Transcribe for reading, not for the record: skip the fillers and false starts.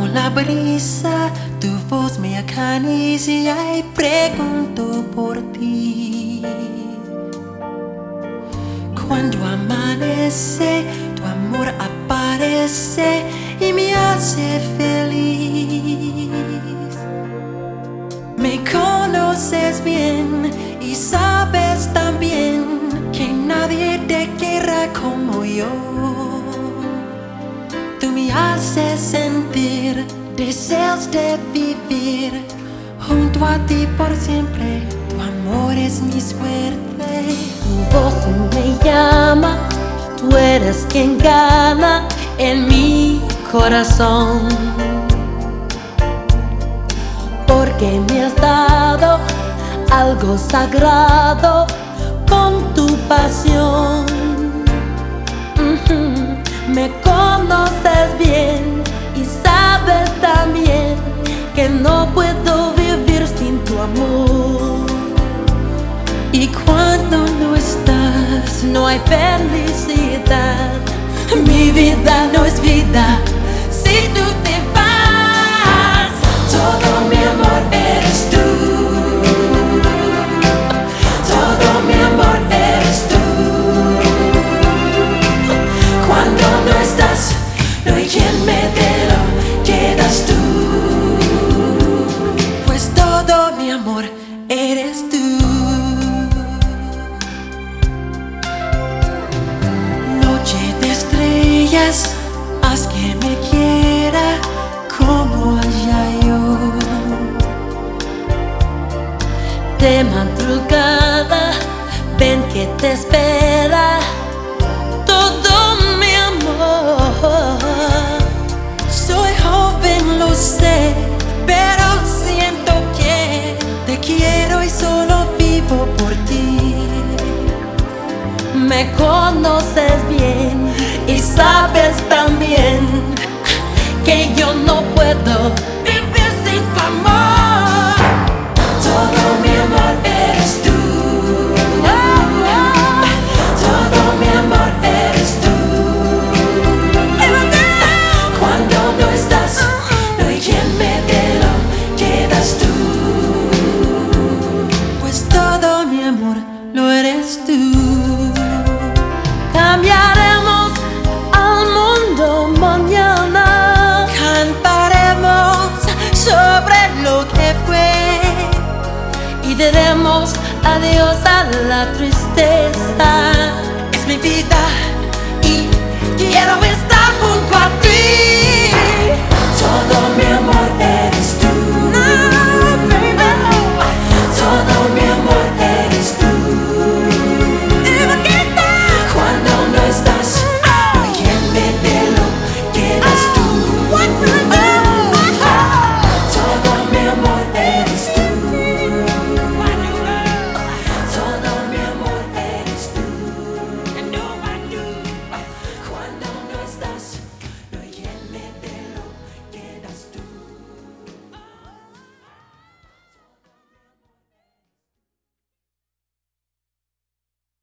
la brisa, tu voz me acaricia y pregunto por ti. Cuando amanece, tu amor aparece y me hace feliz. Me conoces bien y sabes también que nadie te quiera como yo. Tú me haces sentir deseos de vivir junto a ti por siempre. Tu amor es mi suerte. Tu voz me llama, tú eres quien gana en mi corazón. Porque me has dado algo sagrado con tu pasión. Me conoces bien y sabes también que no puedo vivir sin tu amor. Y cuando no estás, No hay felicidad. mi vida no es vida si tú te vas. Todo mi amor eres tú. Todo mi amor eres tú. Cuando no estás, no hay quien me dé lo que das tú. Pues todo mi amor eres tú. Noche de estrellas, haz que me quiera como allá yo. De madrugada, ven que te espera todo mi amor. Soy joven, lo sé, pero siento que te quiero y solo vivo por ti. Me conoces bien y sabes también que yo no puedo Vivir sin tu amor. Todo mi amor eres tú. Todo mi amor eres tú. Cuando no estás, no hay quien me dé lo que das tú. Pues todo mi amor lo eres tú. Cambiaremos al mundo mañana. Cantaremos sobre lo que fue Y diremos adiós a la tristeza. es mi vida.